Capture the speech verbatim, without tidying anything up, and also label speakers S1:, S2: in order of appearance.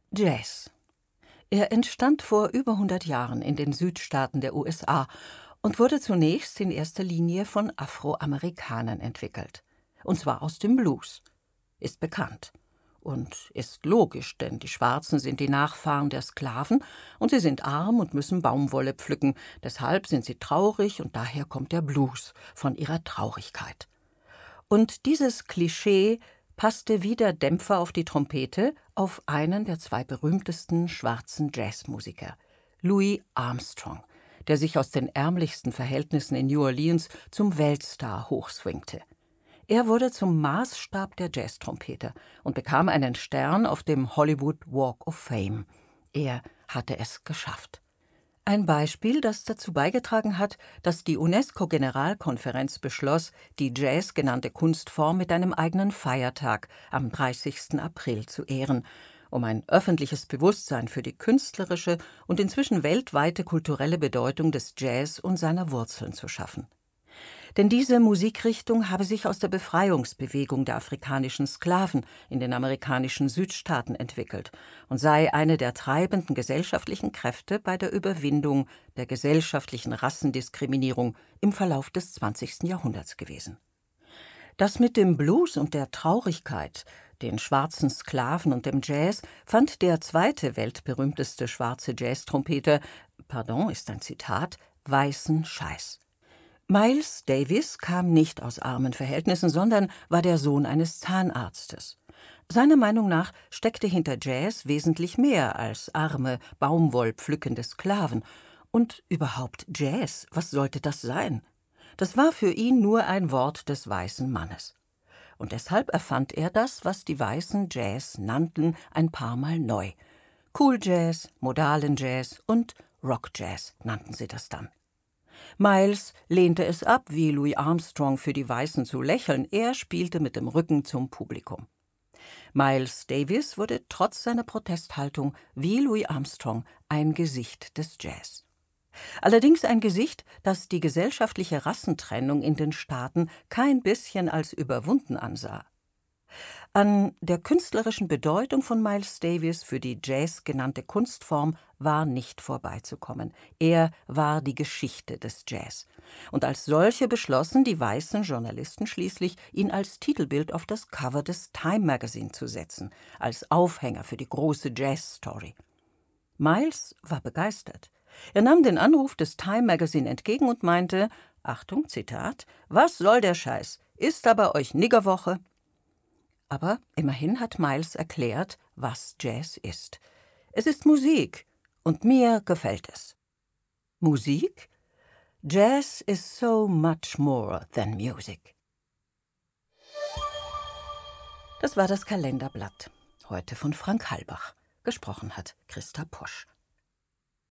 S1: Jazz. Er entstand vor über hundert Jahren in den Südstaaten der U S A und wurde zunächst in erster Linie von Afroamerikanern entwickelt. Und zwar aus dem Blues. Ist bekannt. Und ist logisch, denn die Schwarzen sind die Nachfahren der Sklaven und sie sind arm und müssen Baumwolle pflücken. Deshalb sind sie traurig und daher kommt der Blues von ihrer Traurigkeit. Und dieses Klischee passte wie der Dämpfer auf die Trompete auf einen der zwei berühmtesten schwarzen Jazzmusiker, Louis Armstrong, der sich aus den ärmlichsten Verhältnissen in New Orleans zum Weltstar hochswingte. Er wurde zum Maßstab der Jazztrompeter und bekam einen Stern auf dem Hollywood Walk of Fame. Er hatte es geschafft. Ein Beispiel, das dazu beigetragen hat, dass die UNESCO-Generalkonferenz beschloss, die Jazz genannte Kunstform mit einem eigenen Feiertag am dreißigsten April zu ehren, um ein öffentliches Bewusstsein für die künstlerische und inzwischen weltweite kulturelle Bedeutung des Jazz und seiner Wurzeln zu schaffen. Denn diese Musikrichtung habe sich aus der Befreiungsbewegung der afrikanischen Sklaven in den amerikanischen Südstaaten entwickelt und sei eine der treibenden gesellschaftlichen Kräfte bei der Überwindung der gesellschaftlichen Rassendiskriminierung im Verlauf des zwanzigsten Jahrhunderts gewesen. Das mit dem Blues und der Traurigkeit, den schwarzen Sklaven und dem Jazz fand der zweite weltberühmteste schwarze Jazztrompeter, pardon, ist ein Zitat, weißen Scheiß. Miles Davis kam nicht aus armen Verhältnissen, sondern war der Sohn eines Zahnarztes. Seiner Meinung nach steckte hinter Jazz wesentlich mehr als arme, baumwollpflückende Sklaven. Und überhaupt Jazz, was sollte das sein? Das war für ihn nur ein Wort des weißen Mannes. Und deshalb erfand er das, was die Weißen Jazz nannten, ein paar Mal neu. Cool Jazz, modalen Jazz und Rock Jazz nannten sie das dann. Miles lehnte es ab, wie Louis Armstrong für die Weißen zu lächeln. Er spielte mit dem Rücken zum Publikum. Miles Davis wurde trotz seiner Protesthaltung wie Louis Armstrong ein Gesicht des Jazz. Allerdings ein Gesicht, das die gesellschaftliche Rassentrennung in den Staaten kein bisschen als überwunden ansah. An der künstlerischen Bedeutung von Miles Davis für die Jazz genannte Kunstform war nicht vorbeizukommen. Er war die Geschichte des Jazz. Und als solche beschlossen die weißen Journalisten schließlich, ihn als Titelbild auf das Cover des Time Magazine zu setzen, als Aufhänger für die große Jazz-Story. Miles war begeistert. Er nahm den Anruf des Time Magazine entgegen und meinte, Achtung, Zitat, »Was soll der Scheiß? Ist da bei euch Niggerwoche?« Aber immerhin hat Miles erklärt, was Jazz ist. Es ist Musik, und mir gefällt es. Musik? Jazz is so much more than music. Das war das Kalenderblatt. Heute von Frank Halbach. Gesprochen hat Christa Posch.